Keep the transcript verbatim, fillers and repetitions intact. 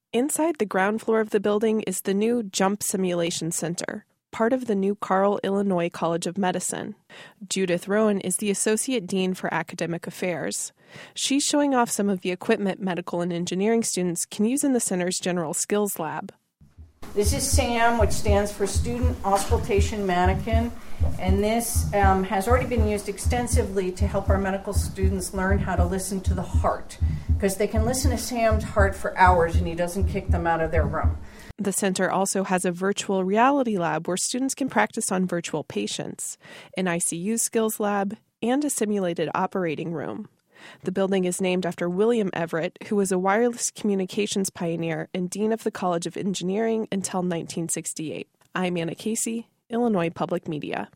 Inside the ground floor of the building is the new JUMP Simulation Center, part of the new Carle, Illinois College of Medicine. Judith Rowan is the Associate Dean for Academic Affairs. She's showing off some of the equipment medical and engineering students can use in the center's General Skills Lab. This is SAM, which stands for Student Auscultation Mannequin, and this um, has already been used extensively to help our medical students learn how to listen to the heart, because they can listen to Sam's heart for hours and he doesn't kick them out of their room. The center also has a virtual reality lab where students can practice on virtual patients, an I C U skills lab, and a simulated operating room. The building is named after William Everett, who was a wireless communications pioneer and dean of the College of Engineering until nineteen sixty-eight. I'm Anna Casey, Illinois Public Media.